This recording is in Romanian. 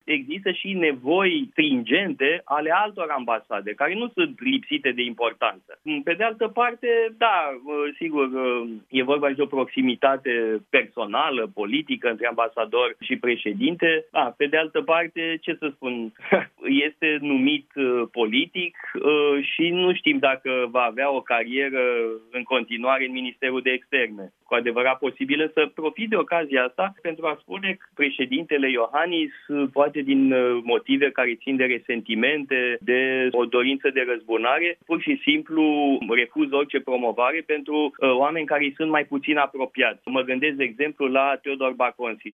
există și nevoi stringente ale altor ambasade, care nu sunt lipsite de importanță. Pe de altă parte, da, sigur, e vorba și de o proximitate personală, politică între ambasador și președinte. Pe de altă parte, ce să spun, este numit politic și nu știm dacă va avea o carieră în continuare în Ministerul de Externe. Cu adevărat posibilă să profite de ocazia asta pentru a spune că președintele Iohannis, poate din motive care țin de resentimente, de o dorință de răzbunare, pur și simplu refuză orice promovare pentru oameni care îi sunt mai puțin apropiați. Mă gândesc, de exemplu, la Teodor Baconsi.